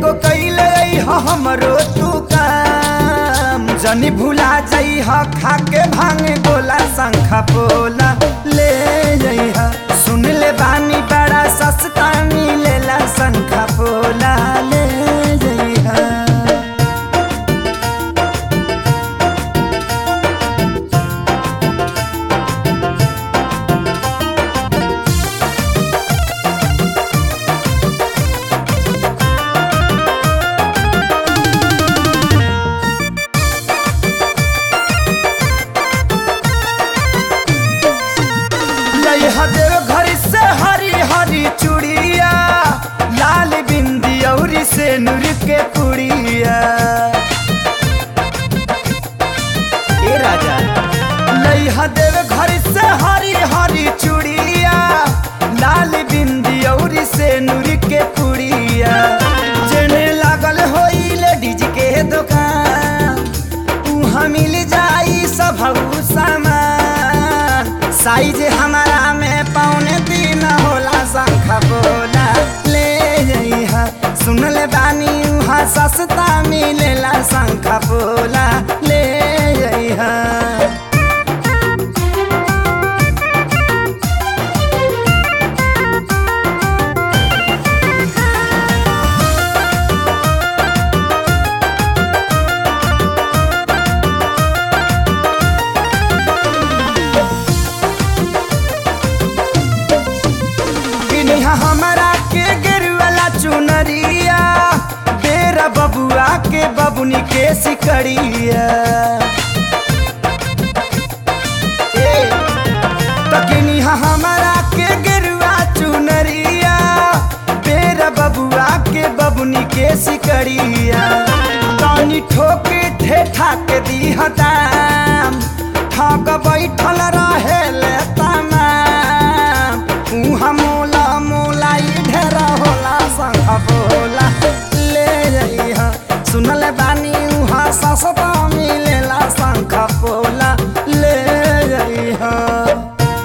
एगो कैले हमरो तू काम जनी भुला जाई ह खाके भांग गोला शंखा पोला ले जाई ह सुन ले बानी बड़ा सस्ता मिलेला शंखा पोला ले जाई ह देव घर से हरी हरी चूड़िया लाल बिंदी और से नूर के पुड़िया ए राजा लइहा देव घर से हरी हरी चूड़िया लाल बिंदी और से नूर के पुड़िया जेने लागल होई लेडीज के दुकान उहाँ मिल जाई सब सामान साइज हमारा में पौने 3 होला शंखा पोला ले जाई ह सुन ले बानी उहाँ सस्ता मिलेला शंखा पोला ले जाई ह हमारा के गिरवाला चुनरिया बेरा बबुआ के बबुनी के सिकड़िया तकिनी हमारा के गिरवा चुनरिया बेरा बबुआ के बबुनी के सिकड़िया तानी ठोके ठेठा के दी दाम ठग बैठल रहे ले तमाम उहाँ मोला मोलाई ढेरा होला शंखा पोला ले जाई ह सुनले बानी उहाँ सस्ता मिलेला शंखा पोला ले जाई ह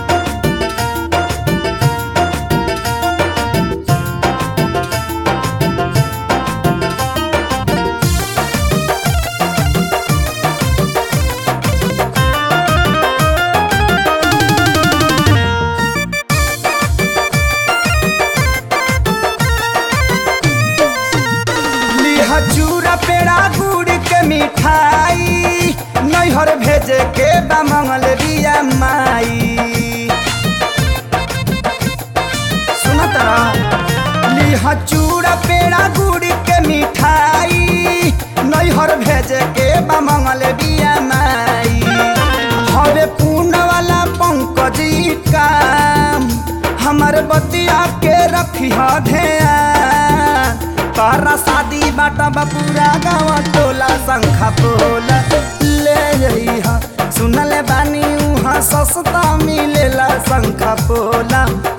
चूरा पेड़ा गुड़ के मिठाई नैहर भेजे के बा मंगल बिया माई सुन तरा लिहा चूरा पेड़ा गुड़ के मिठाई नैहर भेजे के बा मंगल बिया माई हवे पूर्ण वाला पंकजी काम हमर बतिया के रखी ध्यान तारा शादी बाटा बपूरा गाँव टोला शंखा पोला ले जाई ह सुनले बानी उहाँ सस्ता मिलेला शंखा पोला